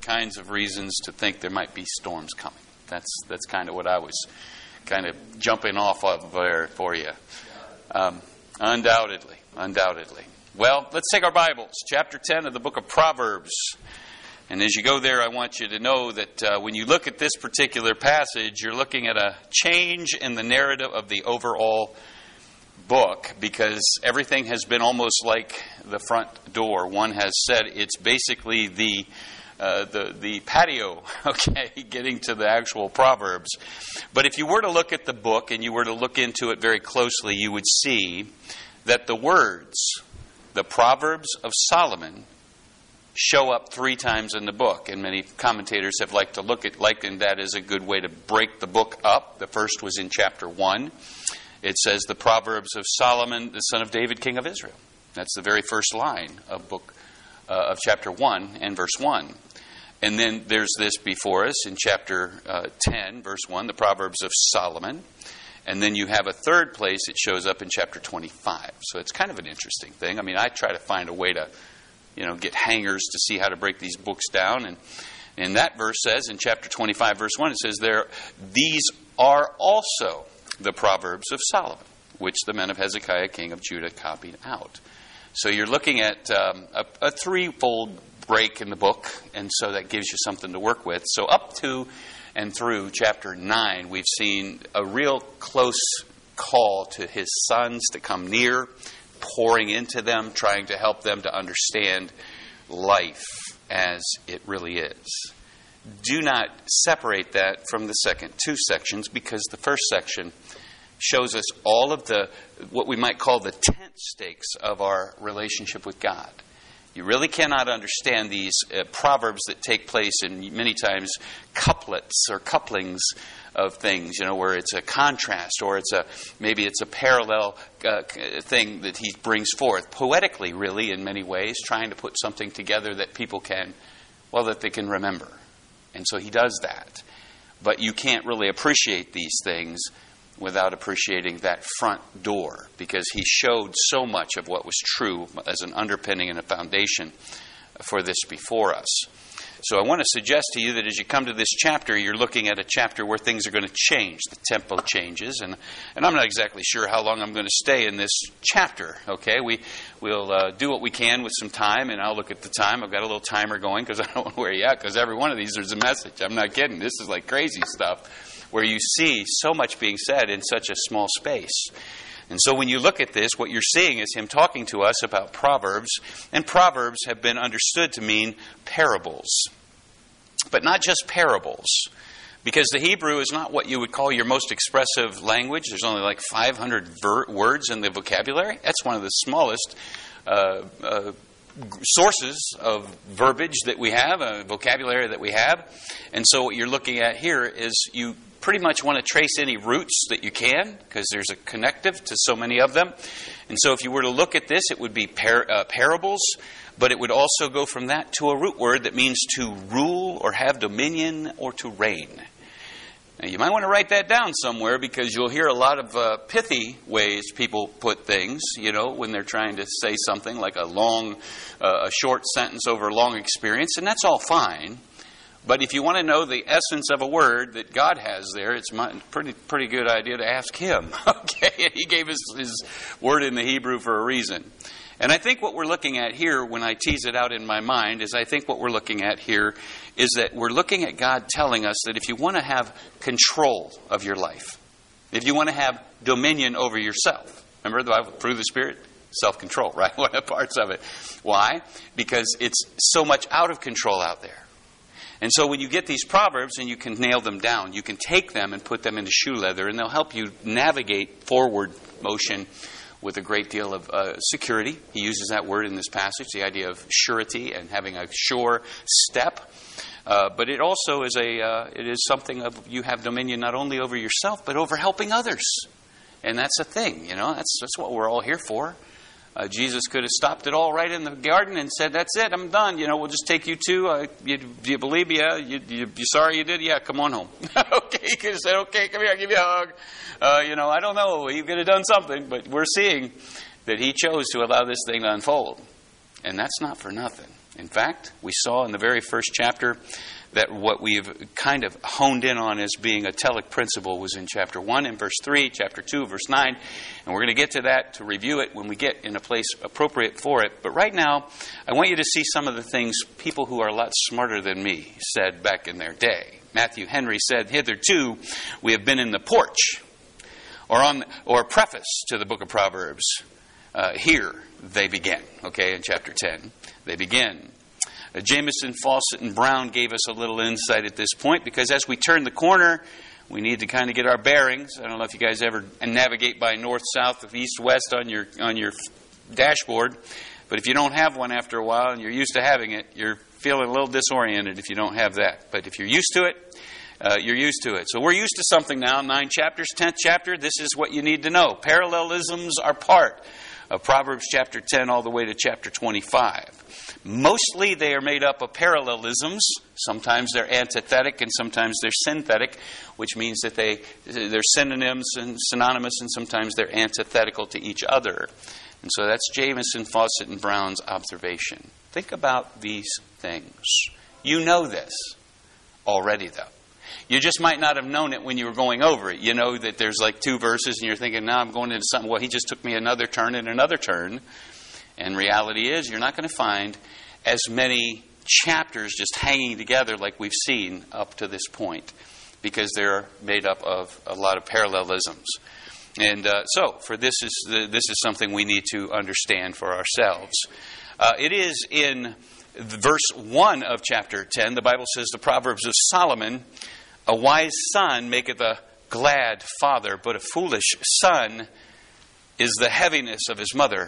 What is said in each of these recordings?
kinds of reasons to think there might be storms coming. That's kind of what I was kind of jumping off of there for you. Undoubtedly. Well, let's take our Bibles. Chapter 10 of the book of Proverbs. And as you go there, I want you to know that when you look at this particular passage, you're looking at a change in the narrative of the overall book, because everything has been almost like the front door. One has said it's basically the patio, okay, getting to the actual Proverbs. But if you were to look at the book and you were to look into it very closely, you would see that the words, the Proverbs of Solomon, show up 3 times in the book. And many commentators have liked to liken that as a good way to break the book up. The first was in chapter 1. It says the Proverbs of Solomon, the son of David, king of Israel. That's the very first line of chapter 1 and verse 1. And then there's this before us in chapter 10, verse 1, the Proverbs of Solomon. And then you have a third place it shows up in chapter 25. So it's kind of an interesting thing. I mean, I try to find a way to, get hangers to see how to break these books down. And that verse says in chapter 25, verse 1, it says these are also the Proverbs of Solomon, which the men of Hezekiah, king of Judah, copied out. So you're looking at a threefold break in the book, and so that gives you something to work with. So up to and through chapter 9, we've seen a real close call to his sons to come near, pouring into them, trying to help them to understand life as it really is. Do not separate that from the second 2 sections, because the first section shows us all of what we might call the tent stakes of our relationship with God. You really cannot understand these proverbs that take place in many times couplets or couplings of things, where it's a contrast or maybe it's a parallel thing that he brings forth poetically, really, in many ways, trying to put something together that people that they can remember. And so he does that. But you can't really appreciate these things without appreciating that front door, because he showed so much of what was true as an underpinning and a foundation for this before us. So I want to suggest to you that as you come to this chapter, you're looking at a chapter where things are going to change. The tempo changes, and I'm not exactly sure how long I'm going to stay in this chapter. Okay, we'll do what we can with some time, and I'll look at the time. I've got a little timer going because I don't want to wear you out, because every one of these there's a message. I'm not kidding. This is like crazy stuff, where you see so much being said in such a small space. And so when you look at this, what you're seeing is him talking to us about Proverbs. And Proverbs have been understood to mean parables. But not just parables. Because the Hebrew is not what you would call your most expressive language. There's only like 500 words in the vocabulary. That's one of the smallest sources of verbiage that we have, vocabulary that we have. And so what you're looking at here is you pretty much want to trace any roots that you can, because there's a connective to so many of them. And so if you were to look at this, it would be parables, but it would also go from that to a root word that means to rule or have dominion or to reign. Now, you might want to write that down somewhere, because you'll hear a lot of pithy ways people put things, when they're trying to say something like a short sentence over a long experience, and that's all fine. But if you want to know the essence of a word that God has there, it's a pretty good idea to ask Him. Okay, He gave us His word in the Hebrew for a reason. And I think what we're looking at here, when I tease it out in my mind, is what we're looking at here is that we're looking at God telling us that if you want to have control of your life, if you want to have dominion over yourself, remember the Bible, through the Spirit? Self-control, right? One of the parts of it. Why? Because it's so much out of control out there. And so when you get these proverbs and you can nail them down, you can take them and put them into shoe leather, and they'll help you navigate forward motion with a great deal of security. He uses that word in this passage, the idea of surety and having a sure step. But it also is it is something of you have dominion not only over yourself, but over helping others. And that's a thing, that's what we're all here for. Jesus could have stopped it all right in the garden and said, that's it, I'm done. We'll just take you to, do you believe? Yeah. You sorry you did? Yeah, come on home. Okay, he could have said, okay, come here, I'll give you a hug. I don't know, he could have done something, but we're seeing that he chose to allow this thing to unfold. And that's not for nothing. In fact, we saw in the very first chapter that what we've kind of honed in on as being a telic principle was in chapter 1 and verse 3, chapter 2, verse 9. And we're going to get to that to review it when we get in a place appropriate for it. But right now, I want you to see some of the things people who are a lot smarter than me said back in their day. Matthew Henry said, "Hitherto we have been in the porch," or preface to the book of Proverbs. Here they begin, okay, in chapter 10. They begin. Jamieson, Fawcett, and Brown gave us a little insight at this point, because as we turn the corner, we need to kind of get our bearings. I don't know if you guys ever navigate by north, south, east, west on your dashboard, but if you don't have one after a while and you're used to having it, you're feeling a little disoriented if you don't have that. But if you're used to it, you're used to it. So we're used to something now. 9 chapters, 10th chapter, this is what you need to know. Parallelisms are part of Proverbs chapter 10 all the way to chapter 25. Mostly they are made up of parallelisms. Sometimes they're antithetic and sometimes they're synthetic, which means that they're synonyms and synonymous, and sometimes they're antithetical to each other. And so that's Jamieson, Fawcett, and Brown's observation. Think about these things. You know this already, though. You just might not have known it when you were going over it. You know that there's like 2 verses and you're thinking, now I'm going into something. Well, he just took me another turn and another turn. And reality is you're not going to find as many chapters just hanging together like we've seen up to this point, because they're made up of a lot of parallelisms. And so this is something we need to understand for ourselves. It is in verse 1 of chapter 10, the Bible says, the Proverbs of Solomon, "A wise son maketh a glad father, but a foolish son is the heaviness of his mother."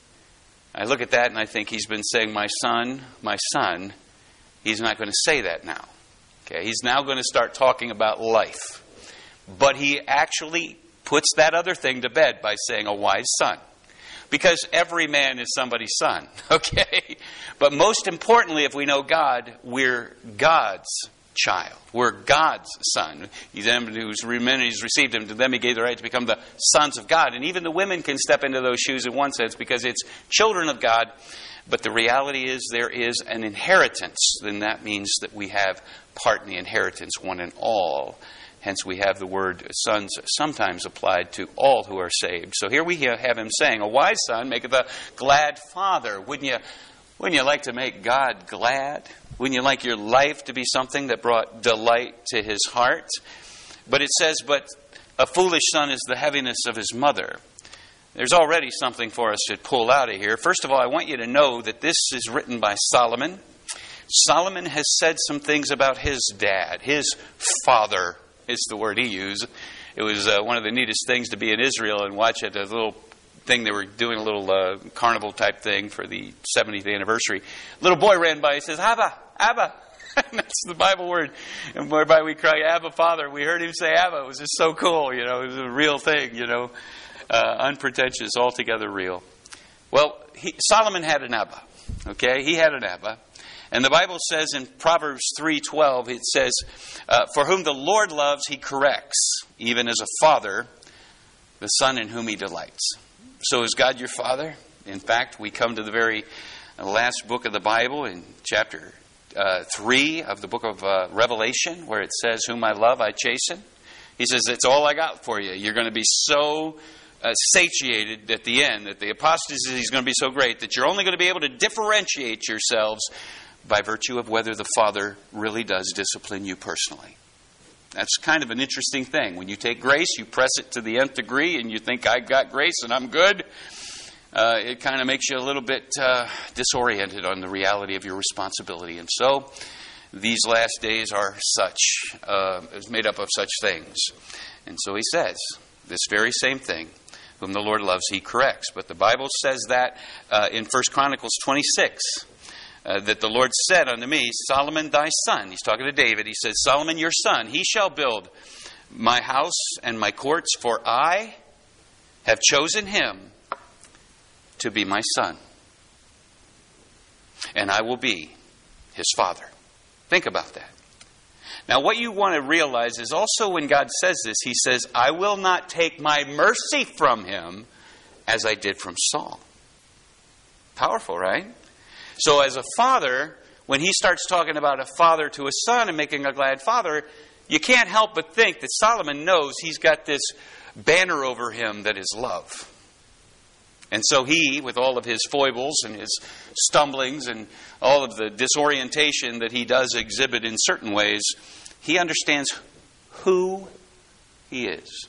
I look at that and I think he's been saying, my son, my son. He's not going to say that now. Okay, he's now going to start talking about life. But he actually puts that other thing to bed by saying a wise son. Because every man is somebody's son. Okay? But most importantly, if we know God, we're God's child. We're God's son. He's received him. To them he gave the right to become the sons of God. And even the women can step into those shoes in one sense, because it's children of God. But the reality is there is an inheritance. Then that means that we have part in the inheritance, one and all. Hence we have the word sons sometimes applied to all who are saved. So here we have him saying, a wise son maketh a glad father. Wouldn't you like to make God glad? Wouldn't you like your life to be something that brought delight to his heart? But it says, but a foolish son is the heaviness of his mother. There's already something for us to pull out of here. First of all, I want you to know that this is written by Solomon. Solomon has said some things about his dad, his father is the word he used. It was one of the neatest things to be in Israel and watch at a little thing. They were doing a little carnival type thing for the 70th anniversary. A little boy ran by. He says, Abba, Abba. That's the Bible word. And whereby we cry, Abba, Father. We heard him say Abba. It was just so cool. It was a real thing, unpretentious, altogether real. Well, Solomon had an Abba. Okay, he had an Abba. And the Bible says in Proverbs 3:12, it says, for whom the Lord loves, he corrects, even as a father, the son in whom he delights. So is God your father? In fact, we come to the very last book of the Bible in chapter 3 of the book of Revelation, where it says, whom I love, I chasten. He says, it's all I got for you. You're going to be so satiated at the end that the apostasy is going to be so great that you're only going to be able to differentiate yourselves by virtue of whether the Father really does discipline you personally. That's kind of an interesting thing. When you take grace, you press it to the nth degree, and you think, I've got grace and I'm good. It kind of makes you a little bit disoriented on the reality of your responsibility. And so, these last days are is made up of such things. And so he says, this very same thing, whom the Lord loves, he corrects. But the Bible says that in 1 Chronicles 26, that the Lord said unto me, Solomon thy son, he's talking to David, he says, Solomon your son, he shall build my house and my courts, for I have chosen him to be my son, and I will be his father. Think about that. Now, what you want to realize is also when God says this, he says, I will not take my mercy from him as I did from Saul. Powerful, right? So as a father, when he starts talking about a father to a son and making a glad father, you can't help but think that Solomon knows he's got this banner over him that is love. And so he, with all of his foibles and his stumblings and all of the disorientation that he does exhibit in certain ways, he understands who he is.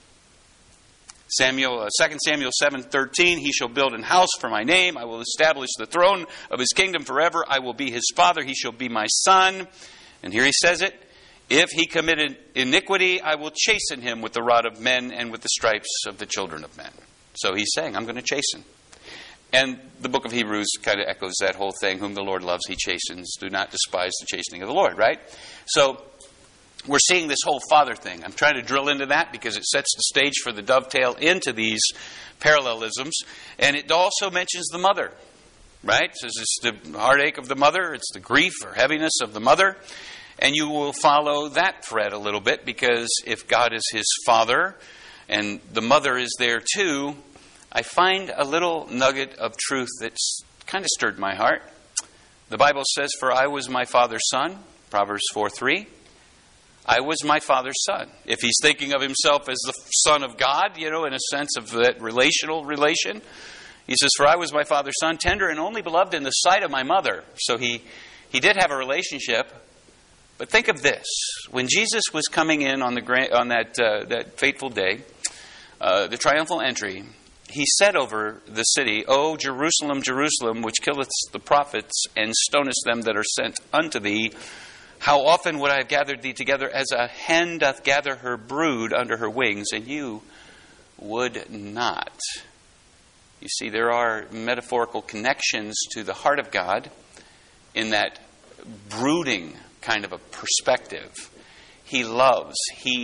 2 Samuel 7:13, he shall build an house for my name. I will establish the throne of his kingdom forever. I will be his father. He shall be my son. And here he says it. If he committed iniquity, I will chasten him with the rod of men and with the stripes of the children of men. So he's saying, I'm going to chasten. And the book of Hebrews kind of echoes that whole thing. Whom the Lord loves, he chastens. Do not despise the chastening of the Lord, right? So we're seeing this whole father thing. I'm trying to drill into that because it sets the stage for the dovetail into these parallelisms. And it also mentions the mother, right? It says it's the heartache of the mother. It's the grief or heaviness of the mother. And you will follow that thread a little bit, because if God is his father and the mother is there too, I find a little nugget of truth that's kind of stirred my heart. The Bible says, for I was my father's son, Proverbs 4:3. I was my father's son. If he's thinking of himself as the son of God, in a sense of that relational relation, he says, for I was my father's son, tender and only beloved in the sight of my mother. So he did have a relationship. But think of this. When Jesus was coming in on that fateful day, the triumphal entry, he said over the city, O Jerusalem, Jerusalem, which killeth the prophets and stonest them that are sent unto thee, how often would I have gathered thee together as a hen doth gather her brood under her wings, and you would not. You see, there are metaphorical connections to the heart of God in that brooding kind of a perspective. He loves.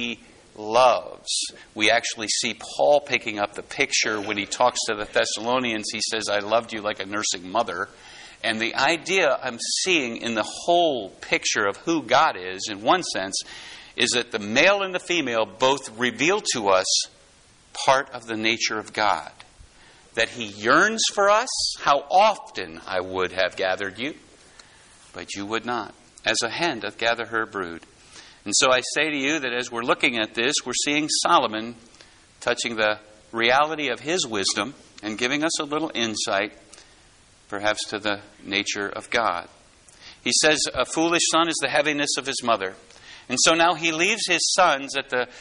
We actually see Paul picking up the picture when he talks to the Thessalonians. He says, I loved you like a nursing mother. And the idea I'm seeing in the whole picture of who God is, in one sense, is that the male and the female both reveal to us part of the nature of God. That he yearns for us. How often I would have gathered you, but you would not. As a hen doth gather her brood. And so I say to you that as we're looking at this, we're seeing Solomon touching the reality of his wisdom and giving us a little insight, perhaps, to the nature of God. He says, a foolish son is the heaviness of his mother. And so now he leaves his sons at the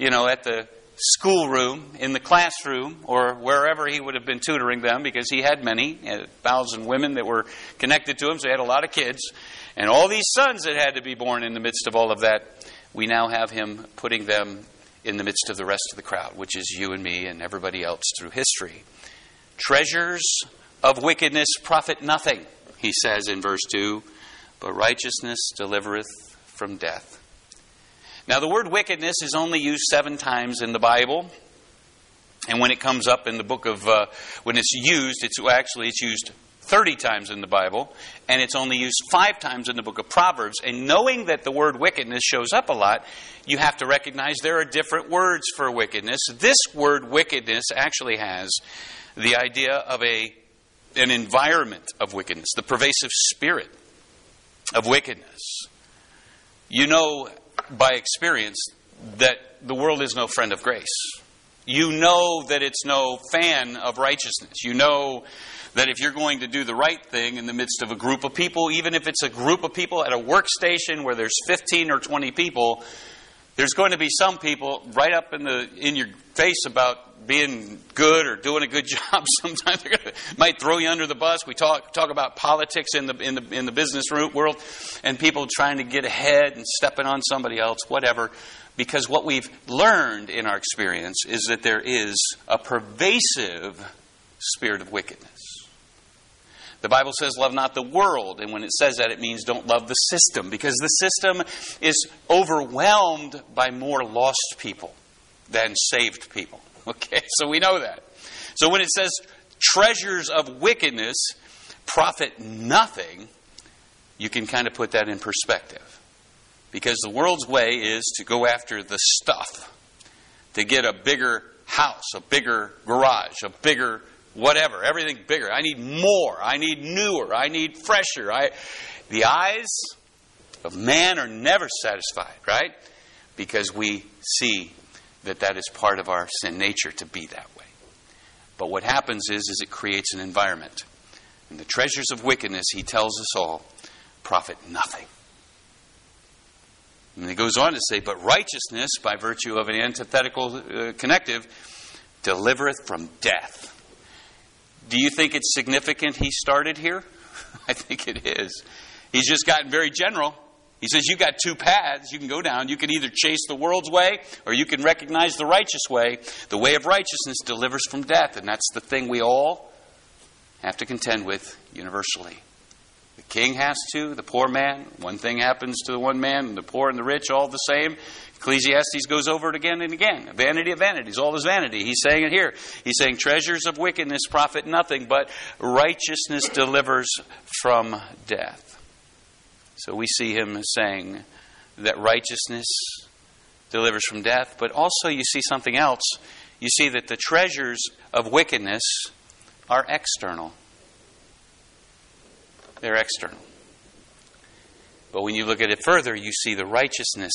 schoolroom, in the classroom, or wherever he would have been tutoring them, because he had many, 1,000 women that were connected to him, so he had a lot of kids. And all these sons that had to be born in the midst of all of that, we now have him putting them in the midst of the rest of the crowd, which is you and me and everybody else through history. Treasures of wickedness profit nothing, he says in verse 2, but righteousness delivereth from death. Now the word wickedness is only used 7 times in the Bible. And when it comes up in the book of, when it's used, it's used 30 times in the Bible, and it's only used 5 times in the book of Proverbs. And knowing that the word wickedness shows up a lot, you have to recognize there are different words for wickedness. This word wickedness actually has the idea of an environment of wickedness, the pervasive spirit of wickedness. You know by experience that the world is no friend of grace. You know that it's no fan of righteousness. You know that if you're going to do the right thing in the midst of a group of people, even if it's a group of people at a workstation where there's 15 or 20 people, there's going to be some people right up in your face about being good or doing a good job. Sometimes they might throw you under the bus. We talk about politics in the business world, and people trying to get ahead and stepping on somebody else, whatever. Because what we've learned in our experience is that there is a pervasive spirit of wickedness. The Bible says, love not the world. And when it says that, it means don't love the system. Because the system is overwhelmed by more lost people than saved people. Okay, so we know that. So when it says treasures of wickedness profit nothing, you can kind of put that in perspective. Because the world's way is to go after the stuff, to get a bigger house, a bigger garage, a bigger whatever, everything bigger. I need more. I need newer. I need fresher. The eyes of man are never satisfied, right? Because we see that is part of our sin nature to be that way. But what happens is it creates an environment. And the treasures of wickedness, he tells us all, profit nothing. And he goes on to say, but righteousness, by virtue of an antithetical connective, delivereth from death. Do you think it's significant he started here? I think it is. He's just gotten very general. He says you got two paths you can go down. You can either chase the world's way or you can recognize the righteous way. The way of righteousness delivers from death. And that's the thing we all have to contend with universally. The king has to, the poor man. One thing happens to the one man, and the poor and the rich all the same. Ecclesiastes goes over it again and again. Vanity of vanities, all is vanity. He's saying it here. He's saying treasures of wickedness profit nothing, but righteousness delivers from death. So we see him saying that righteousness delivers from death, but also you see something else. You see that the treasures of wickedness are external. They're external. But when you look at it further, you see the righteousness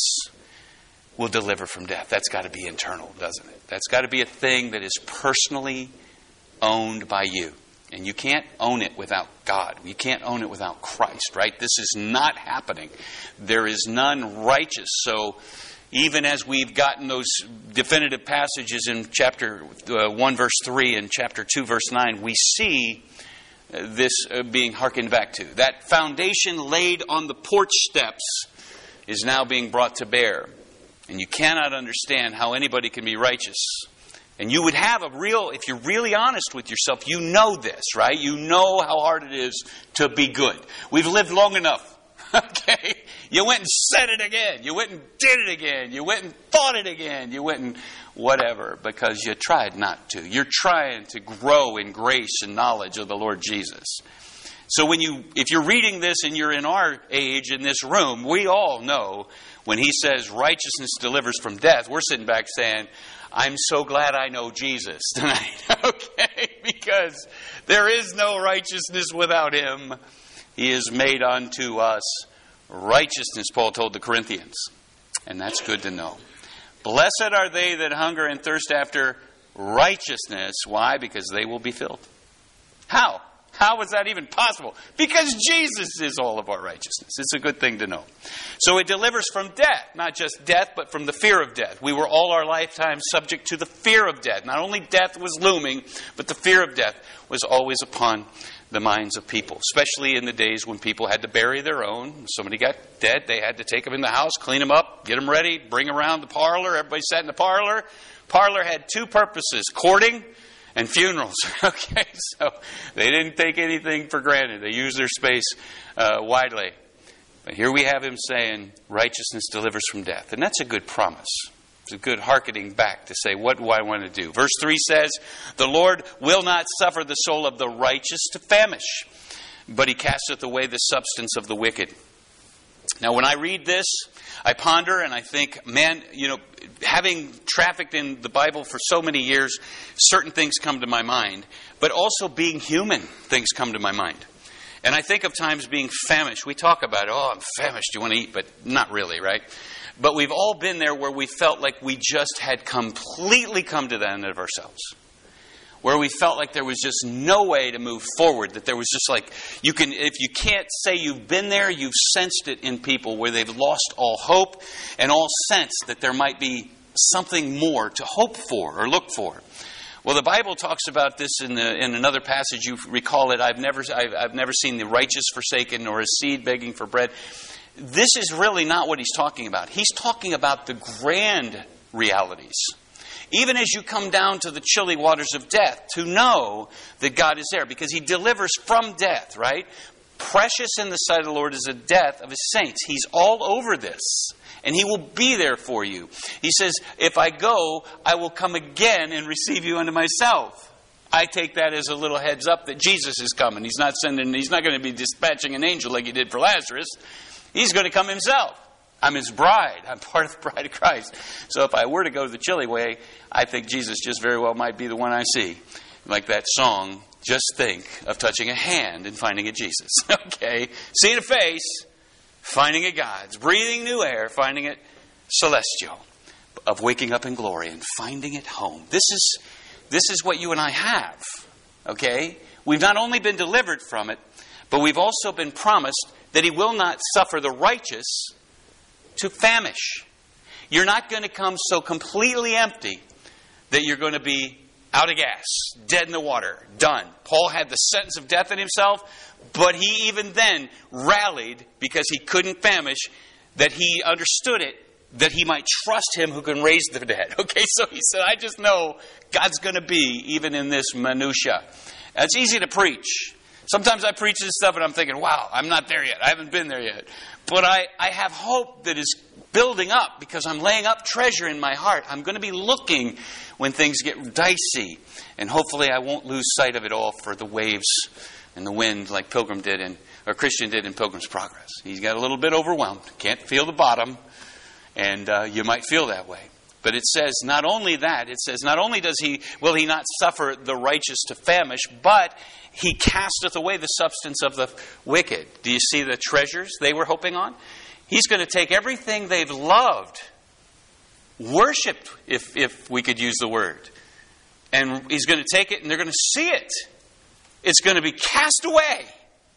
will deliver from death. That's got to be internal, doesn't it? That's got to be a thing that is personally owned by you. And you can't own it without God. You can't own it without Christ, right? This is not happening. There is none righteous. So even as we've gotten those definitive passages in chapter 1, verse 3 and chapter 2, verse 9, we see this being hearkened back to. That foundation laid on the porch steps is now being brought to bear. And you cannot understand how anybody can be righteous. And you would have if you're really honest with yourself, you know this, right? You know how hard it is to be good. We've lived long enough, okay? You went and said it again. You went and did it again. You went and thought it again. You went and whatever, because you tried not to. You're trying to grow in grace and knowledge of the Lord Jesus. So if you're reading this and you're in our age in this room, we all know when he says righteousness delivers from death, we're sitting back saying, I'm so glad I know Jesus tonight, okay? Because there is no righteousness without him. He is made unto us righteousness, Paul told the Corinthians. And that's good to know. Blessed are they that hunger and thirst after righteousness. Why? Because they will be filled. How? How is that even possible? Because Jesus is all of our righteousness. It's a good thing to know. So it delivers from death. Not just death, but from the fear of death. We were all our lifetime subject to the fear of death. Not only death was looming, but the fear of death was always upon the minds of people. Especially in the days when people had to bury their own. When somebody got dead, they had to take them in the house, clean them up, get them ready, bring around the parlor. Everybody sat in the parlor. Parlor had two purposes: courting and funerals. Okay, so they didn't take anything for granted. They used their space widely. But here we have him saying, righteousness delivers from death. And that's a good promise. It's a good hearkening back to say, what do I want to do? Verse 3 says, the Lord will not suffer the soul of the righteous to famish, but he casteth away the substance of the wicked. Now, when I read this, I ponder and I think, man, having trafficked in the Bible for so many years, certain things come to my mind. But also being human, things come to my mind. And I think of times being famished. We talk about, I'm famished, you want to eat, but not really, right? But we've all been there where we felt like we just had completely come to the end of ourselves. Where we felt like there was just no way to move forward. That there was just like, if you can't say you've been there, you've sensed it in people where they've lost all hope and all sense that there might be something more to hope for or look for. Well, the Bible talks about this in another passage. You recall it. I've never seen the righteous forsaken nor his seed begging for bread. This is really not what he's talking about. He's talking about the grand realities. Even as you come down to the chilly waters of death, to know that God is there, because he delivers from death, right? Precious in the sight of the Lord is the death of his saints. He's all over this, and he will be there for you. He says, if I go, I will come again and receive you unto myself. I take that as a little heads up that Jesus is coming. He's not going to be dispatching an angel like he did for Lazarus. He's going to come himself. I'm his bride. I'm part of the bride of Christ. So if I were to go the chilly way, I think Jesus just very well might be the one I see like that song, just think of touching a hand and finding a Jesus. Okay? Seeing a face, finding it God's. Breathing new air, finding it celestial. Of waking up in glory and finding it home. This is what you and I have. Okay? We've not only been delivered from it, but we've also been promised that He will not suffer the righteous to famish. You're not going to come so completely empty that you're going to be out of gas, dead in the water, done. Paul had the sentence of death in himself, but he even then rallied because he couldn't famish, that he understood it, that he might trust Him who can raise the dead. Okay, so he said, I just know God's going to be even in this minutia. It's easy to preach. Sometimes I preach this stuff and I'm thinking, wow, I'm not there yet. I haven't been there yet. But I have hope that is building up because I'm laying up treasure in my heart. I'm going to be looking when things get dicey. And hopefully I won't lose sight of it all for the waves and the wind like Pilgrim did, or Christian did in Pilgrim's Progress. He's got a little bit overwhelmed. Can't feel the bottom. And you might feel that way. But it says not only that, it says not only will he not suffer the righteous to famish, but He casteth away the substance of the wicked. Do you see the treasures they were hoping on? He's going to take everything they've loved, worshipped, if we could use the word. And He's going to take it and they're going to see it. It's going to be cast away.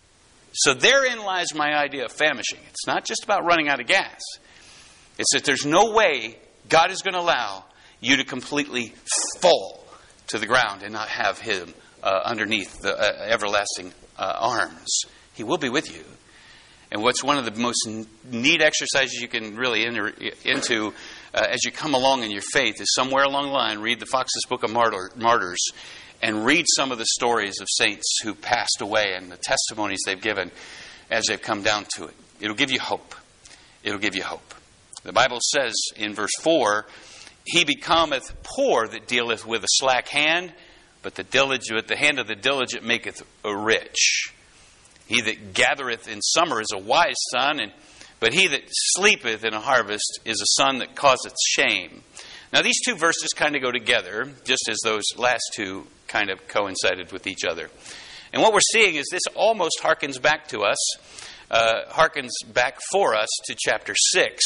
So therein lies my idea of famishing. It's not just about running out of gas. It's that there's no way God is going to allow you to completely fall to the ground and not have Him underneath the everlasting arms. He will be with you. And what's one of the most neat exercises you can really enter into as you come along in your faith is somewhere along the line, read the Fox's Book of Martyrs and read some of the stories of saints who passed away and the testimonies they've given as they've come down to it. It'll give you hope. It'll give you hope. The Bible says in verse 4, He becometh poor that dealeth with a slack hand, but the hand of the diligent maketh rich. He that gathereth in summer is a wise son, but he that sleepeth in a harvest is a son that causeth shame. Now these two verses kind of go together, just as those last two kind of coincided with each other. And what we're seeing is this almost harkens back for us to chapter 6.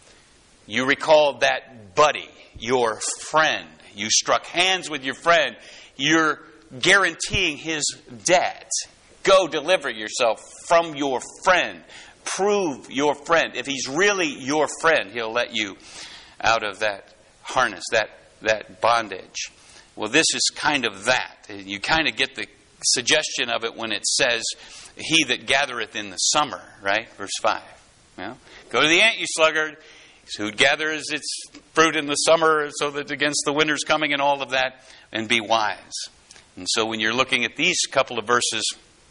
You recall that buddy, your friend. You struck hands with your friend. You're guaranteeing his debt. Go deliver yourself from your friend. Prove your friend. If he's really your friend, he'll let you out of that harness, that bondage. Well, this is kind of that. You kind of get the suggestion of it when it says, He that gathereth in the summer, right? Verse 5. Well, go to the ant, you sluggard, who gathers its fruit in the summer so that against the winter's coming and all of that, and be wise. And so when you're looking at these couple of verses,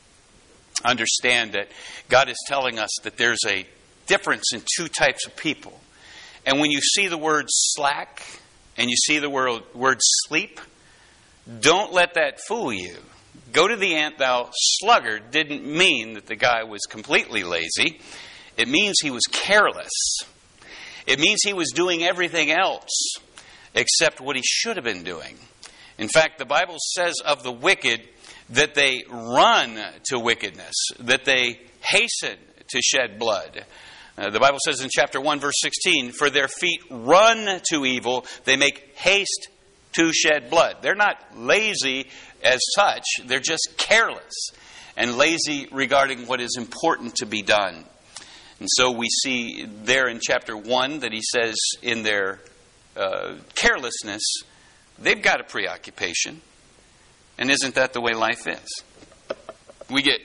understand that God is telling us that there's a difference in two types of people. And when you see the word slack and you see the word sleep, don't let that fool you. Go to the ant, thou sluggard, didn't mean that the guy was completely lazy. It means he was careless. It means he was doing everything else except what he should have been doing. In fact, the Bible says of the wicked that they run to wickedness, that they hasten to shed blood. The Bible says in chapter 1, verse 16, for their feet run to evil, they make haste to shed blood. They're not lazy as such, they're just careless and lazy regarding what is important to be done. And so we see there in chapter 1 that he says in their carelessness, they've got a preoccupation. And isn't that the way life is? We get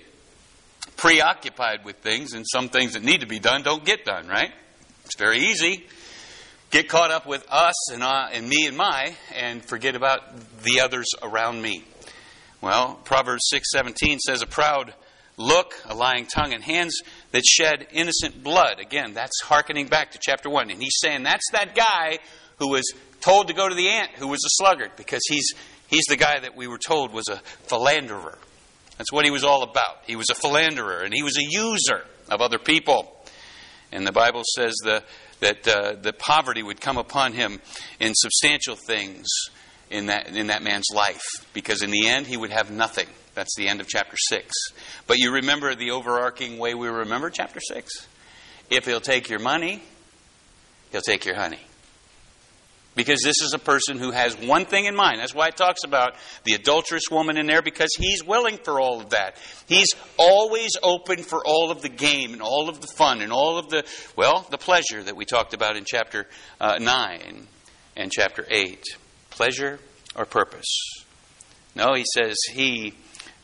preoccupied with things, and some things that need to be done don't get done, right? It's very easy. Get caught up with us and me and my, and forget about the others around me. Well, Proverbs 6:17 says, a proud look, a lying tongue, and hands that shed innocent blood. Again, that's hearkening back to chapter 1. And he's saying that's that guy who was told to go to the ant, who was a sluggard, because he's the guy that we were told was a philanderer. That's what he was all about. He was a philanderer, and he was a user of other people. And the Bible says that the poverty would come upon him in substantial things, in that man's life, because in the end he would have nothing. That's the end of chapter 6. But you remember the overarching way we remember chapter 6? If he'll take your money, he'll take your honey. Because this is a person who has one thing in mind. That's why it talks about the adulterous woman in there, because he's willing for all of that. He's always open for all of the game and all of the fun and all of the pleasure that we talked about in chapter 9 and chapter 8. Pleasure or purpose? No, he says he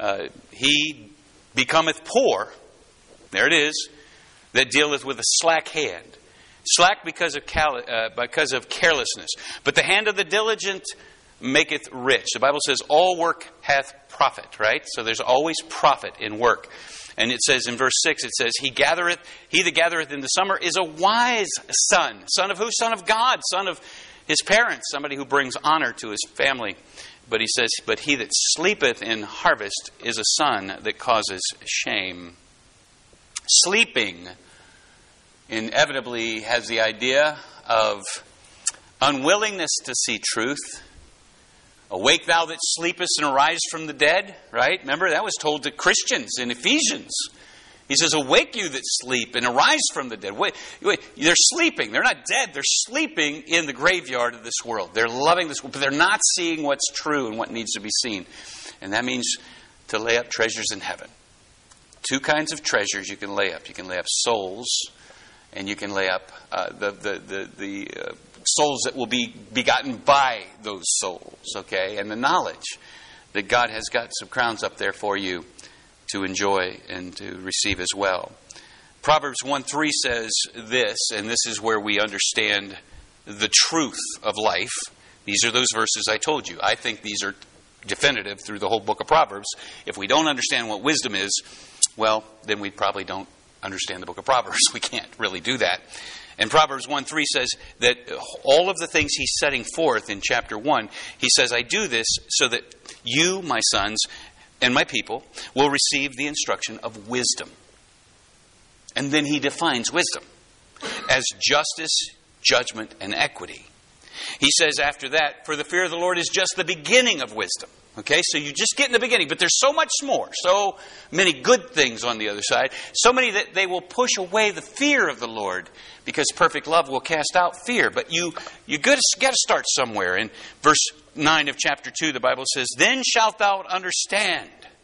becometh poor. There it is. That dealeth with a slack hand. Slack because of carelessness. But the hand of the diligent maketh rich. The Bible says all work hath profit, right? So there's always profit in work. And it says in verse 6, it says, He that gathereth in the summer is a wise son. Son of who? Son of God. Son of his parents. Somebody who brings honor to his family. But he says, but he that sleepeth in harvest is a son that causes shame. Sleeping inevitably has the idea of unwillingness to see truth. Awake thou that sleepest and arise from the dead, right? Remember, that was told to Christians in Ephesians. He says, awake you that sleep and arise from the dead. Wait, they're sleeping. They're not dead. They're sleeping in the graveyard of this world. They're loving this world, but they're not seeing what's true and what needs to be seen. And that means to lay up treasures in heaven. Two kinds of treasures you can lay up. You can lay up souls, and you can lay up the souls that will be begotten by those souls, okay? And the knowledge that God has got some crowns up there for you to enjoy and to receive as well. Proverbs 1:3 says this, and this is where we understand the truth of life. These are those verses I told you. I think these are definitive through the whole book of Proverbs. If we don't understand what wisdom is, well, then we probably don't understand the book of Proverbs. We can't really do that. And Proverbs 1:3 says that all of the things he's setting forth in chapter 1, he says, I do this so that you, my sons, and my people will receive the instruction of wisdom. And then he defines wisdom as justice, judgment, and equity. He says after that, for the fear of the Lord is just the beginning of wisdom. Okay, so you just get in the beginning, but there's so much more, so many good things on the other side, so many that they will push away the fear of the Lord, because perfect love will cast out fear. But you got to start somewhere. In verse 9 of chapter 2, the Bible says, then shalt thou understand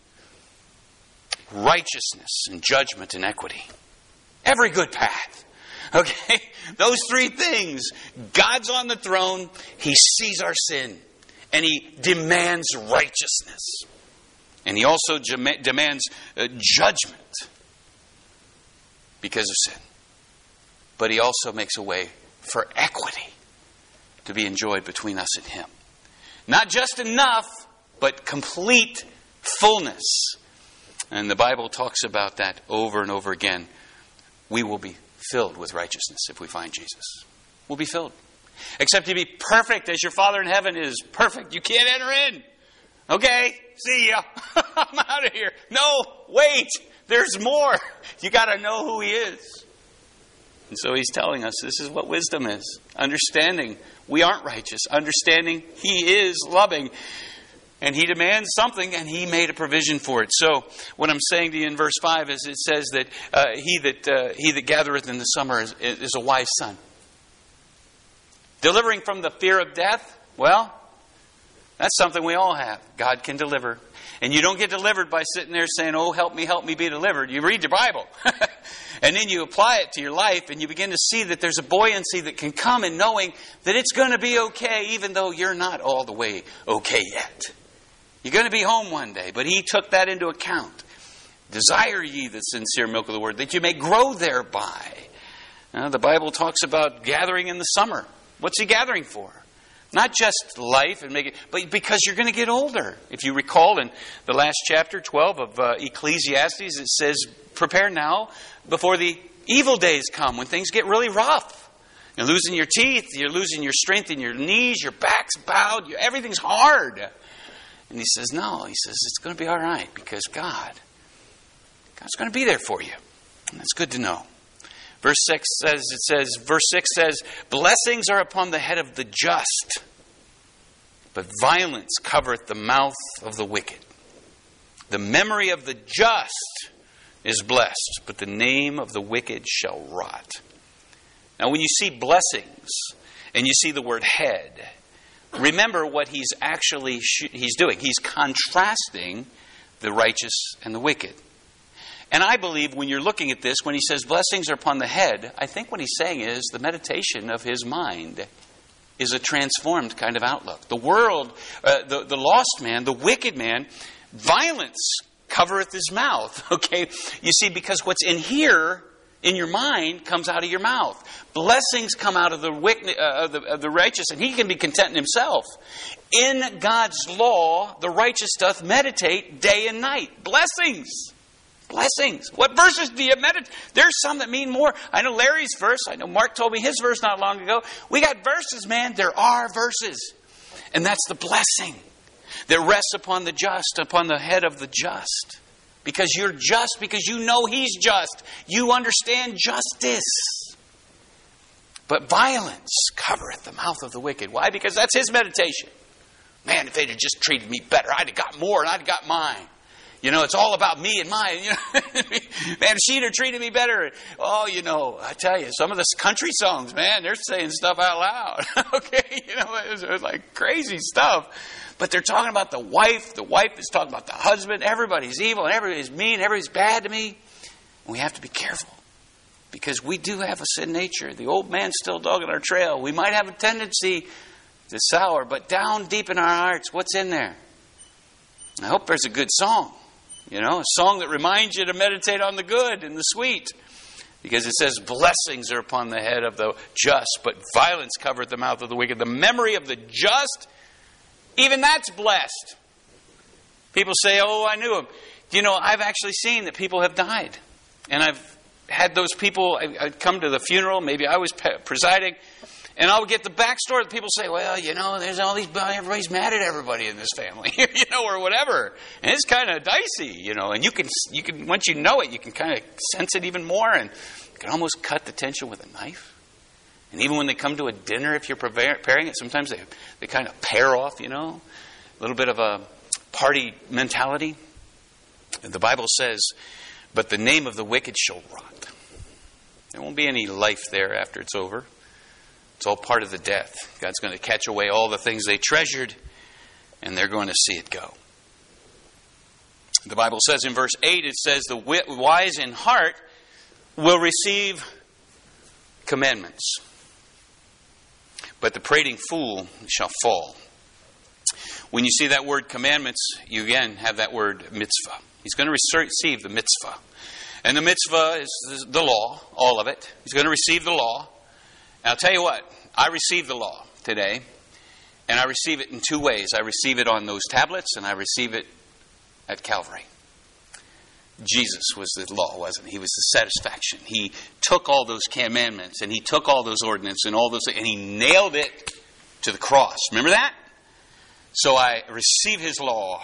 righteousness and judgment and equity. Every good path. Okay? Those three things. God's on the throne. He sees our sin. And He demands righteousness. And He also demands judgment because of sin. But He also makes a way for equity to be enjoyed between us and Him. Not just enough, but complete fullness. And the Bible talks about that over and over again. We will be filled with righteousness if we find Jesus. We'll be filled. Except to be perfect as your Father in heaven is perfect. You can't enter in. Okay, see ya. I'm out of here. No, wait. There's more. You got to know who He is. And so He's telling us this is what wisdom is. Understanding we aren't righteous. Understanding He is loving. And He demands something, and He made a provision for it. So what I'm saying to you in verse 5 is it says that he that gathereth in the summer is a wise son. Delivering from the fear of death, well, that's something we all have. God can deliver. And you don't get delivered by sitting there saying, oh, help me be delivered. You read your Bible. And then you apply it to your life, and you begin to see that there's a buoyancy that can come in knowing that it's going to be okay, even though you're not all the way okay yet. You're going to be home one day, but He took that into account. Desire ye the sincere milk of the word, that you may grow thereby. Now, the Bible talks about gathering in the summer. What's He gathering for? Not just life, but because you're going to get older. If you recall in the last chapter, 12 of Ecclesiastes, it says, prepare now before the evil days come, when things get really rough. You're losing your teeth, you're losing your strength in your knees, your back's bowed, everything's hard. And He says, no, He says, it's going to be all right, because God's going to be there for you. And that's good to know. Verse 6 says, blessings are upon the head of the just. but violence covereth the mouth of the wicked. The memory of the just is blessed, but the name of the wicked shall rot. Now, when you see blessings and you see the word head, remember what he's actually he's doing. He's contrasting the righteous and the wicked. And I believe when you're looking at this, when he says blessings are upon the head, I think what he's saying is the meditation of his mind is a transformed kind of outlook. The world, the lost man, the wicked man, violence covereth his mouth. Okay? You see, because what's in here, in your mind, comes out of your mouth. Blessings come out of the righteous, and he can be content in himself. In God's law, the righteous doth meditate day and night. Blessings. Blessings. What verses do you meditate? There's some that mean more. I know Larry's verse. I know Mark told me his verse not long ago. We got verses, man. There are verses. And that's the blessing that rests upon the just, upon the head of the just. Because you're just, because you know he's just. You understand justice. But violence covereth the mouth of the wicked. Why? Because that's his meditation. Man, if they'd have just treated me better, I'd have got more and I'd have got mine. You know, it's all about me and mine. You know? Man, if she'd have treated me better. Oh, you know, I tell you, some of the country songs, man, they're saying stuff out loud. Okay, you know, it's like crazy stuff. But they're talking about the wife. The wife is talking about the husband. Everybody's evil and everybody's mean. Everybody's bad to me. And we have to be careful. Because we do have a sin nature. The old man's still dogging our trail. We might have a tendency to sour. But down deep in our hearts, what's in there? I hope there's a good song. You know, a song that reminds you to meditate on the good and the sweet. Because it says, blessings are upon the head of the just, but violence covereth the mouth of the wicked. The memory of the just, even that's blessed. People say, oh, I knew him. You know, I've actually seen that people have died. And I've had those people, I'd come to the funeral, maybe I was presiding, and I would get the backstory. The people say, well, you know, there's all these, everybody's mad at everybody in this family, you know, or whatever. And it's kind of dicey, you know, and you can, once you know it, you can kind of sense it even more, and you can almost cut the tension with a knife. And even when they come to a dinner, if you're preparing it, sometimes they kind of pair off, you know, a little bit of a party mentality. And the Bible says, but the name of the wicked shall rot. There won't be any life there after it's over. It's all part of the death. God's going to catch away all the things they treasured, and they're going to see it go. The Bible says in verse 8, it says, the wise in heart will receive commandments, but the prating fool shall fall. When you see that word commandments, you again have that word mitzvah. He's going to receive the mitzvah. And the mitzvah is the law, all of it. He's going to receive the law. And I'll tell you what, I received the law today, and I receive it in two ways. I receive it on those tablets, and I receive it at Calvary. Jesus was the law, wasn't he? He was the satisfaction. He took all those commandments, and he took all those ordinances, and all those, and he nailed it to the cross. Remember that? So I receive his law.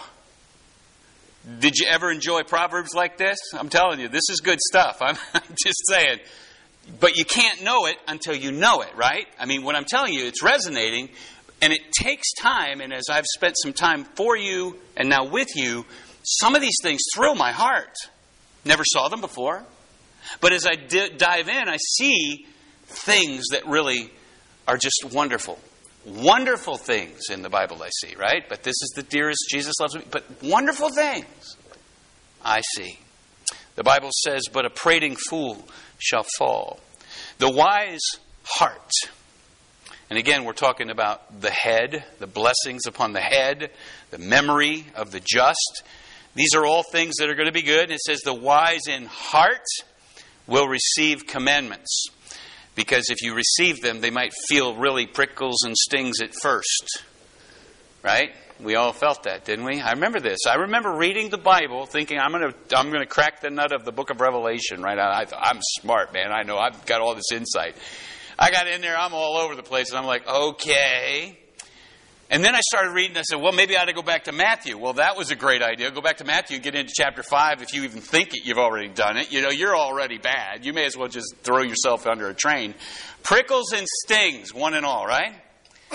Did you ever enjoy Proverbs like this? I'm telling you, this is good stuff. I'm just saying. But you can't know it until you know it, right? I mean, what I'm telling you, it's resonating, and it takes time, and as I've spent some time for you and now with you, some of these things thrill my heart. Never saw them before. But as I dive in, I see things that really are just wonderful. Wonderful things in the Bible I see, right? But this is the dearest, Jesus loves me. But wonderful things I see. The Bible says, but a prating fool shall fall. The wise heart. And again, we're talking about the head, the blessings upon the head, the memory of the just. These are all things that are going to be good. It says the wise in heart will receive commandments. Because if you receive them, they might feel really prickles and stings at first. Right? We all felt that, didn't we? I remember this. I remember reading the Bible thinking, I'm going to crack the nut of the book of Revelation, right? I thought, I'm smart, man. I know. I've got all this insight. I got in there. I'm all over the place. And I'm like, okay. And then I started reading. I said, well, maybe I ought to go back to Matthew. Well, that was a great idea. Go back to Matthew and get into chapter 5. If you even think it, you've already done it. You know, you're already bad. You may as well just throw yourself under a train. Prickles and stings, one and all, right?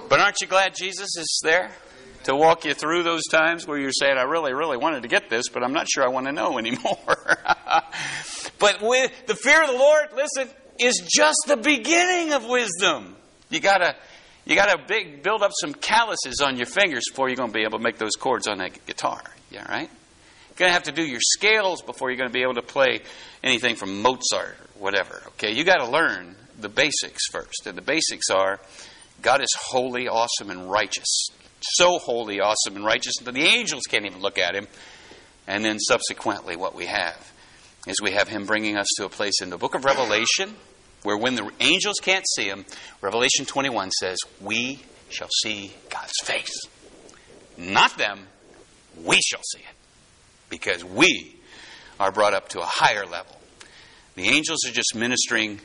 But aren't you glad Jesus is there to walk you through those times where you're saying, I really, really wanted to get this, but I'm not sure I want to know anymore. But with the fear of the Lord, listen, is just the beginning of wisdom. You gotta build up some calluses on your fingers before you're going to be able to make those chords on that guitar. Yeah, right? You're going to have to do your scales before you're going to be able to play anything from Mozart or whatever. Okay, you got to learn the basics first. And the basics are, God is holy, awesome, and righteous. So holy, awesome, and righteous that the angels can't even look at him. And then subsequently what we have is we have him bringing us to a place in the book of Revelation where when the angels can't see him, Revelation 21 says, we shall see God's face. Not them, we shall see it. Because we are brought up to a higher level. The angels are just ministering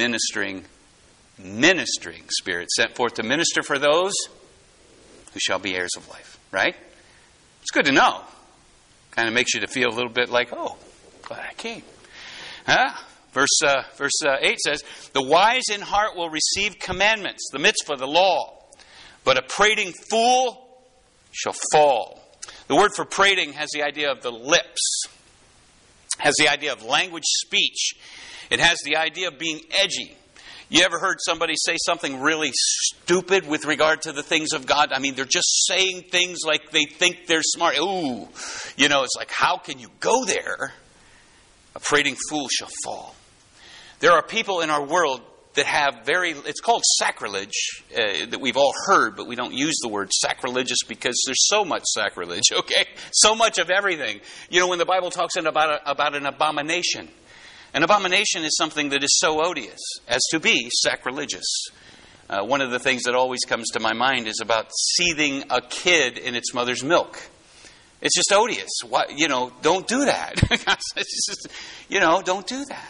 spirits sent forth to minister for those who shall be heirs of life. Right? It's good to know. Kind of makes you to feel a little bit like, oh, glad I came. Huh? Verse 8 says, the wise in heart will receive commandments, the mitzvah, the law. But a prating fool shall fall. The word for prating has the idea of the lips, has the idea of language speech. It has the idea of being edgy. You ever heard somebody say something really stupid with regard to the things of God? I mean, they're just saying things like they think they're smart. Ooh, it's like, how can you go there? A prating fool shall fall. There are people in our world that have it's called sacrilege, that we've all heard, but we don't use the word sacrilegious because there's so much sacrilege, okay? So much of everything. When the Bible talks about an abomination is something that is so odious as to be sacrilegious. One of the things that always comes to my mind is about seething a kid in its mother's milk. It's just odious. Don't do that. It's just, don't do that.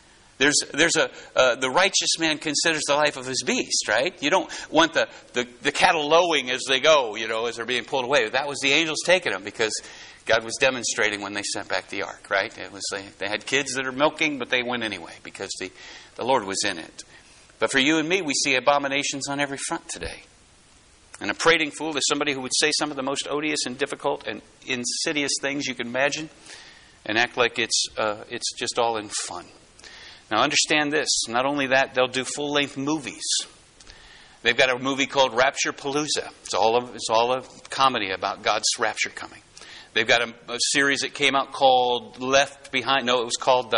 The righteous man considers the life of his beast, right? You don't want the cattle lowing as they go, as they're being pulled away. That was the angels taking them because God was demonstrating when they sent back the ark, right? It was they had kids that are milking, but they went anyway because the Lord was in it. But for you and me, we see abominations on every front today. And a prating fool is somebody who would say some of the most odious and difficult and insidious things you can imagine and act like it's just all in fun. Now understand this, not only that, they'll do full-length movies. They've got a movie called Rapture Palooza. It's all a comedy about God's rapture coming. They've got a series that came out called Left Behind. No, it was called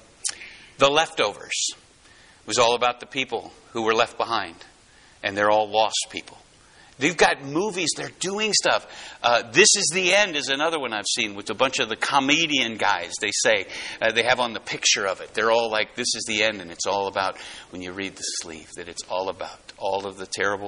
The Leftovers. It was all about the people who were left behind. And they're all lost people. They've got movies, they're doing stuff. This Is the End is another one I've seen with a bunch of the comedian guys, they say. They have on the picture of it. They're all like, this is the end, and it's all about, when you read the sleeve, that it's all about all of the terrible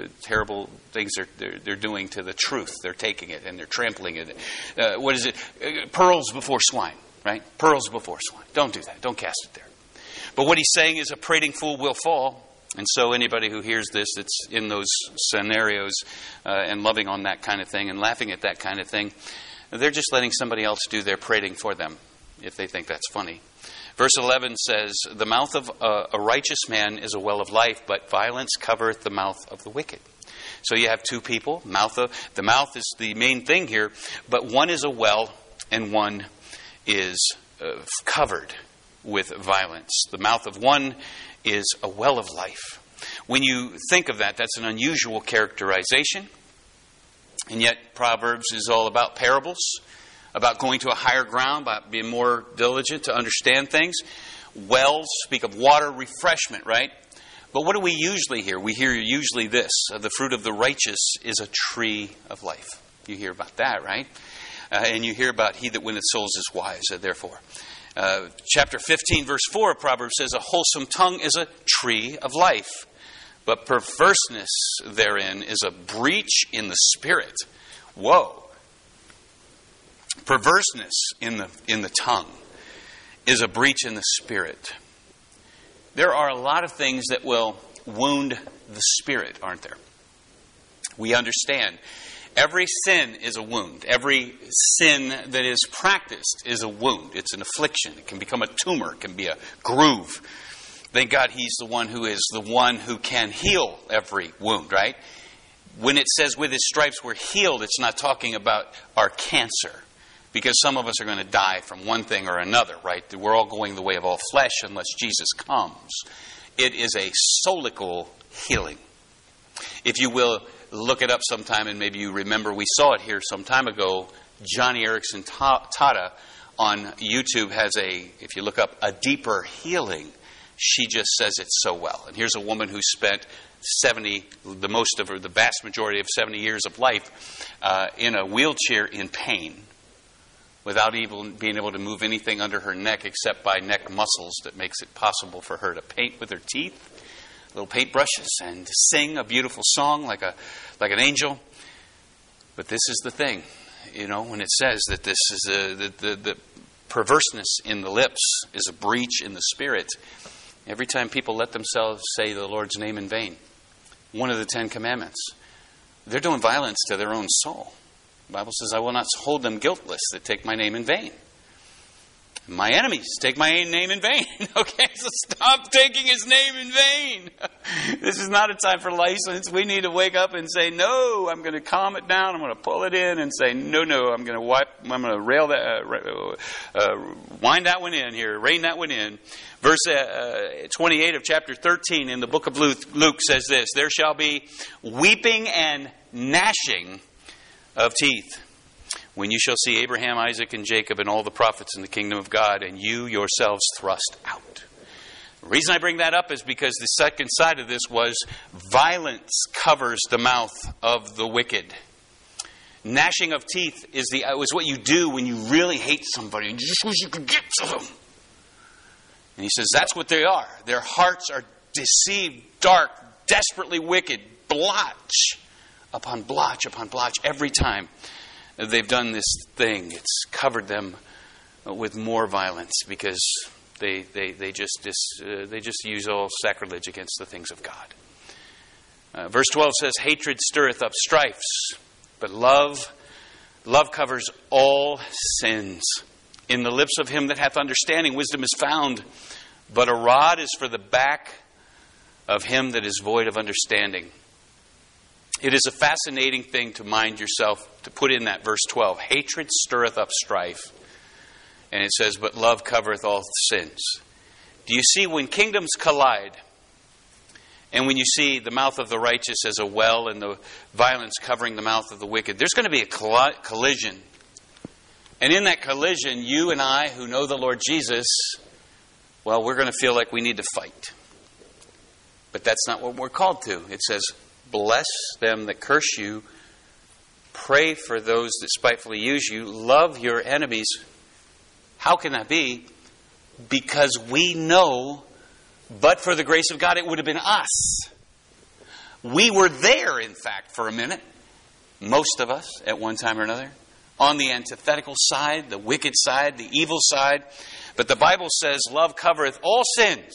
things they're doing to the truth. They're taking it and they're trampling it. What is it? Pearls before swine, right? Pearls before swine. Don't do that. Don't cast it there. But what he's saying is a prating fool will fall. And so anybody who hears this that's in those scenarios and loving on that kind of thing and laughing at that kind of thing, they're just letting somebody else do their prating for them if they think that's funny. Verse 11 says, the mouth of a righteous man is a well of life, but violence covereth the mouth of the wicked. So you have two people. The mouth is the main thing here, but one is a well and one is covered with violence. The mouth of one is a well of life. When you think of that, that's an unusual characterization. And yet Proverbs is all about parables, about going to a higher ground, about being more diligent to understand things. Wells speak of water, refreshment, right? But what do we usually hear? We hear usually this, the fruit of the righteous is a tree of life. You hear about that, right? And you hear about he that winneth souls is wise, therefore. Chapter 15, verse 4 of Proverbs says, a wholesome tongue is a tree of life, but perverseness therein is a breach in the spirit. Whoa. Perverseness in the tongue is a breach in the spirit. There are a lot of things that will wound the spirit, aren't there? We understand. Every sin is a wound. Every sin that is practiced is a wound. It's an affliction. It can become a tumor. It can be a groove. Thank God He's the one who is the one who can heal every wound, right? when it says with his stripes we're healed, it's not talking about our cancer. Because some of us are going to die from one thing or another, right? We're all going the way of all flesh unless Jesus comes. It is a solical healing. If you will, look it up sometime, and maybe you remember we saw it here some time ago. Johnny Erickson Tata on YouTube has if you look up, a deeper healing. She just says it so well. And here's a woman who spent the vast majority of 70 years of life in a wheelchair in pain, without even being able to move anything under her neck except by neck muscles that makes it possible for her to paint with her teeth, little paintbrushes, and sing a beautiful song like an angel. But this is the thing, when it says that this is the perverseness in the lips is a breach in the spirit. Every time people let themselves say the Lord's name in vain, one of the 10 Commandments, they're doing violence to their own soul. The Bible says, I will not hold them guiltless that take my name in vain. My enemies take my name in vain. Okay, so stop taking his name in vain. This is not a time for license. We need to wake up and say, no, I'm going to calm it down. I'm going to pull it in and say, no, I'm going to rail that, wind that one in here, rein that one in. Verse 28 of chapter 13 in the book of Luke says this, there shall be weeping and gnashing of teeth when you shall see Abraham, Isaac, and Jacob and all the prophets in the kingdom of God, and you yourselves thrust out. The reason I bring that up is because the second side of this was violence covers the mouth of the wicked. Gnashing of teeth is what you do when you really hate somebody and you just wish you could get to them. And he says that's what they are. Their hearts are deceived, dark, desperately wicked, blotch upon blotch upon blotch. Every time they've done this thing, it's covered them with more violence because they just use all sacrilege against the things of God. Verse 12 says, hatred stirreth up strifes, but love covers all sins. In the lips of him that hath understanding, wisdom is found, but a rod is for the back of him that is void of understanding. It is a fascinating thing to mind yourself, to put in that verse 12. Hatred stirreth up strife. And it says, but love covereth all sins. Do you see when kingdoms collide, and when you see the mouth of the righteous as a well and the violence covering the mouth of the wicked, there's going to be a collision. And in that collision, you and I who know the Lord Jesus, well, we're going to feel like we need to fight. But that's not what we're called to. It says, bless them that curse you. Pray for those that spitefully use you. Love your enemies. How can that be? Because we know, but for the grace of God, it would have been us. We were there, in fact, for a minute. Most of us, at one time or another. On the antithetical side, the wicked side, the evil side. But the Bible says, love covereth all sins.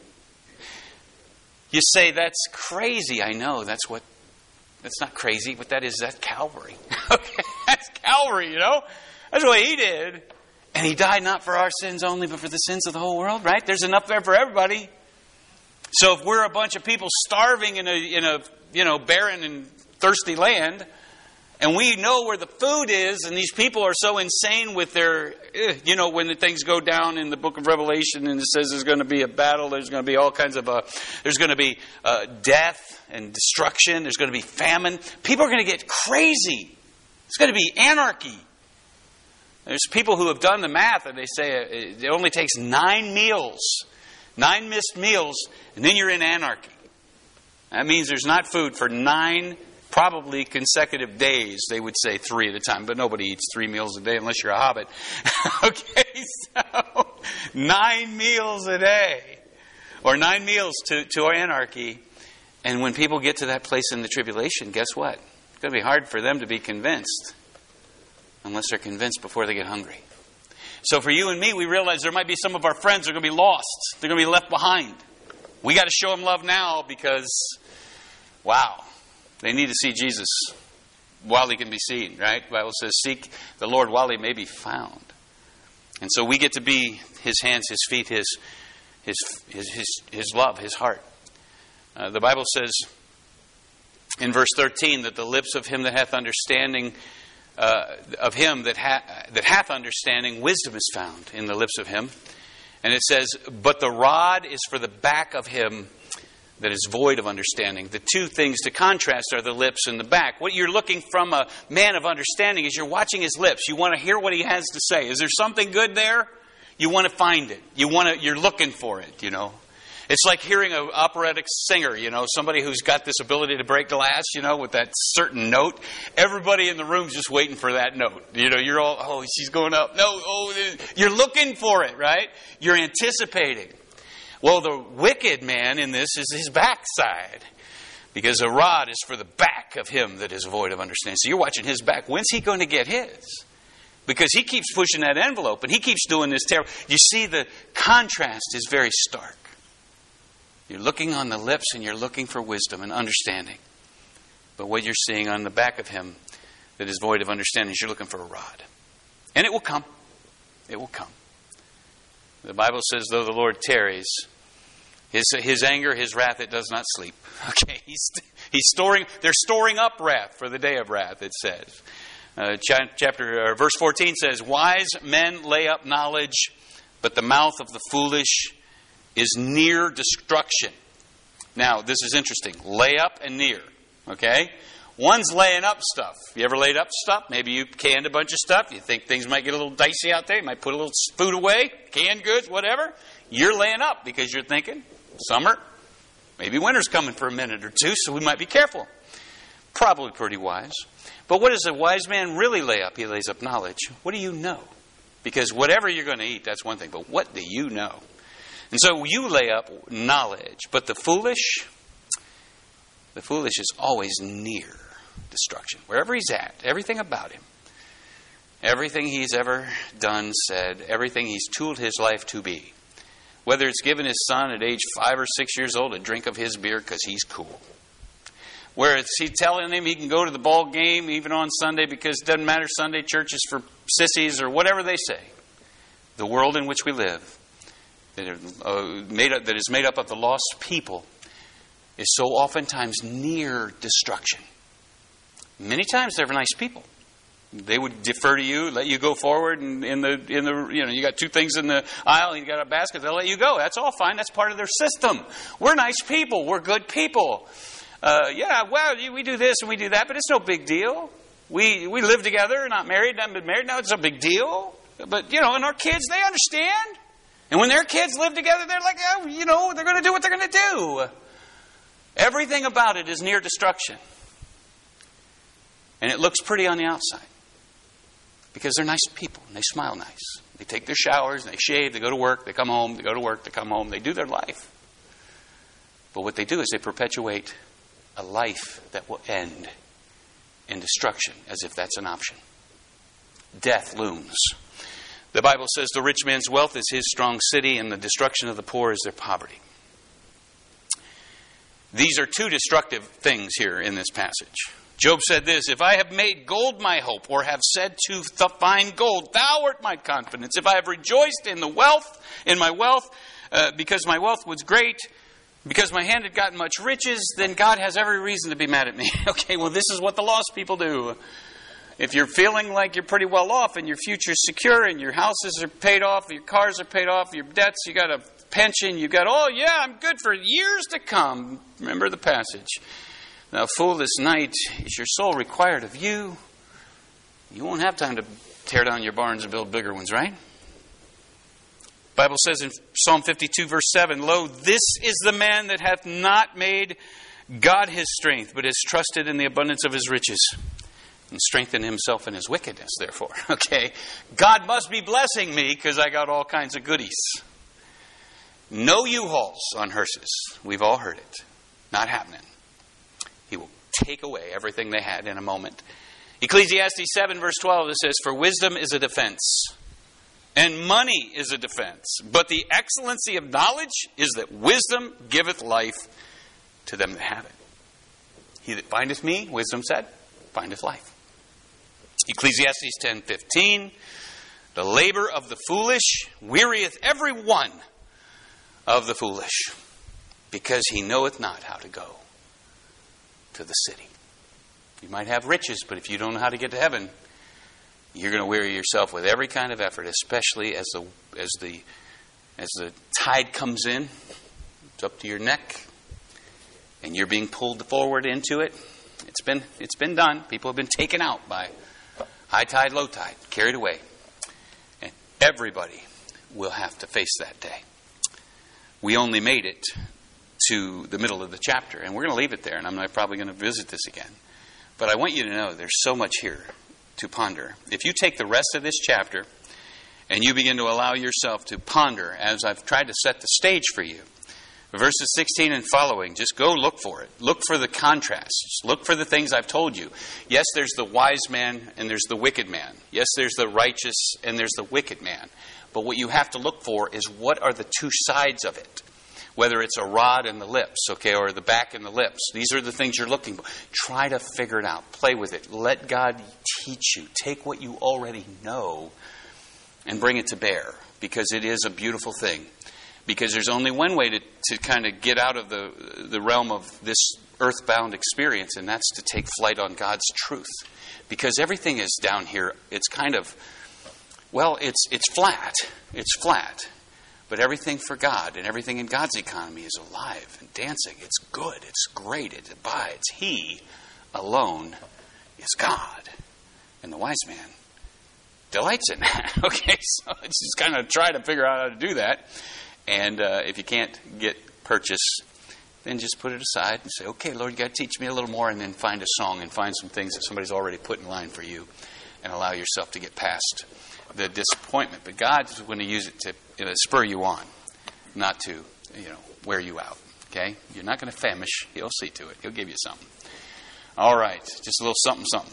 You say, that's crazy. I know, that's not crazy, but that's Calvary. Okay, that's Calvary, That's what he did. And he died not for our sins only, but for the sins of the whole world, right? There's enough there for everybody. So if we're a bunch of people starving in a barren and thirsty land, and we know where the food is, and these people are so insane with their, when the things go down in the book of Revelation and it says there's going to be a battle, there's going to be all kinds of, there's going to be death and destruction, there's going to be famine. People are going to get crazy. It's going to be anarchy. There's people who have done the math and they say it only takes 9 missed meals, and then you're in anarchy. That means there's not food for 9 probably consecutive days. They would say 3 at a time, but nobody eats 3 meals a day unless you're a hobbit. Okay, so 9 meals a day, or 9 meals to our anarchy. And when people get to that place in the tribulation, guess what? It's going to be hard for them to be convinced unless they're convinced before they get hungry. So for you and me, we realize there might be some of our friends that are going to be lost. They're going to be left behind. We got to show them love now because, wow, they need to see Jesus while he can be seen, right? The Bible says, seek the Lord while he may be found. And so we get to be his hands, his feet, his love, his heart. The Bible says in verse 13 that the lips of him that hath understanding, that hath understanding, wisdom is found in the lips of him. And it says, but the rod is for the back of him that is void of understanding. The two things to contrast are the lips and the back. What you're looking from a man of understanding is you're watching his lips. You want to hear what he has to say. Is there something good there? You want to find it. You're looking for it, you know. It's like hearing an operatic singer, you know, somebody who's got this ability to break glass, you know, with that certain note. Everybody in the room's just waiting for that note. You know, you're all, oh, she's going up. No, you're looking for it, right? You're anticipating. Well, the wicked man in this is his backside, because a rod is for the back of him that is void of understanding. So you're watching his back. When's he going to get his? Because he keeps pushing that envelope and he keeps doing this terrible. You see, the contrast is very stark. You're looking on the lips and you're looking for wisdom and understanding. But what you're seeing on the back of him that is void of understanding is you're looking for a rod. And it will come. It will come. The Bible says, though the Lord tarries, his anger, his wrath, it does not sleep. Okay, they're storing up wrath for the day of wrath, it says. Verse 14 says, wise men lay up knowledge, but the mouth of the foolish is near destruction. Now, this is interesting. Lay up and near. Okay? One's laying up stuff. You ever laid up stuff? Maybe you canned a bunch of stuff. You think things might get a little dicey out there. You might put a little food away, canned goods, whatever. You're laying up because you're thinking, summer, maybe winter's coming for a minute or two, so we might be careful. Probably pretty wise. But what does a wise man really lay up? He lays up knowledge. What do you know? Because whatever you're going to eat, that's one thing. But what do you know? And so you lay up knowledge. But the foolish is always near destruction. Wherever he's at, everything about him, everything he's ever done, said, everything he's tooled his life to be. Whether it's given his son at age 5 or 6 years old a drink of his beer because he's cool. Where it's he telling him he can go to the ball game even on Sunday because it doesn't matter, Sunday church is for sissies or whatever they say. The world in which we live, that is made up of the lost people, is so oftentimes near destruction. Many times they're nice people. They would defer to you, let you go forward, and you got two things in the aisle, and you got a basket. They'll let you go. That's all fine. That's part of their system. We're nice people. We're good people. We do this and we do that, but it's no big deal. We live together, not married, not been married. No, it's a big deal. But and our kids, they understand. And when their kids live together, they're like, they're going to do what they're going to do. Everything about it is near destruction. And it looks pretty on the outside. Because they're nice people and they smile nice. They take their showers, and they shave, they go to work, they come home, they go to work, they come home, they do their life. But what they do is they perpetuate a life that will end in destruction, as if that's an option. Death looms. The Bible says the rich man's wealth is his strong city, and the destruction of the poor is their poverty. These are two destructive things here in this passage. Job said this, if I have made gold my hope, or have said to find gold, thou art my confidence. If I have rejoiced in my wealth, because my wealth was great, because my hand had gotten much riches, then God has every reason to be mad at me. Okay, well, this is what the lost people do. If you're feeling like you're pretty well off and your future's secure and your houses are paid off, your cars are paid off, your debts, you got a pension, you got, I'm good for years to come. Remember the passage. Now, fool, this night is your soul required of you. You won't have time to tear down your barns and build bigger ones, right? The Bible says in Psalm 52, verse 7, Lo, this is the man that hath not made God his strength, but has trusted in the abundance of his riches, and strengthened himself in his wickedness, therefore. Okay? God must be blessing me because I got all kinds of goodies. No U-Hauls on hearses. We've all heard it. Not happening. He will take away everything they had in a moment. Ecclesiastes 7, verse 12, it says, For wisdom is a defense, and money is a defense. But the excellency of knowledge is that wisdom giveth life to them that have it. He that findeth me, wisdom said, findeth life. Ecclesiastes 10:15, the labor of the foolish wearieth every one of the foolish, because he knoweth not how to go. to the city. You might have riches, but if you don't know how to get to heaven, you're going to weary yourself with every kind of effort, especially as the tide comes in. It's up to your neck, and you're being pulled forward into it. It's been done. People have been taken out by high tide, low tide, carried away. And everybody will have to face that day. We only made it to the middle of the chapter, and we're going to leave it there, and I'm probably going to visit this again. But I want you to know there's so much here to ponder. If you take the rest of this chapter and you begin to allow yourself to ponder, as I've tried to set the stage for you, verses 16 and following, just go look for it. Look for the contrasts. Look for the things I've told you. Yes, there's the wise man and there's the wicked man. Yes, there's the righteous and there's the wicked man. But what you have to look for is what are the two sides of it. Whether it's a rod and the lips, okay, or the back and the lips. These are the things you're looking for. Try to figure it out. Play with it. Let God teach you. Take what you already know and bring it to bear. Because it is a beautiful thing. Because there's only one way to kind of get out of the realm of this earthbound experience, and that's to take flight on God's truth. Because everything is down here, it's kind of, well, it's flat. It's flat. But everything for God and everything in God's economy is alive and dancing. It's good. It's great. It abides. He alone is God. And the wise man delights in that. Okay, so it's just kind of try to figure out how to do that. And if you can't get purchase, then just put it aside and say, okay, Lord, you got to teach me a little more, and then find a song and find some things that somebody's already put in line for you and allow yourself to get past the disappointment. But God's going to use it to spur you on, not to, wear you out. Okay? You're not going to famish. He'll see to it. He'll give you something. All right. Just a little something, something.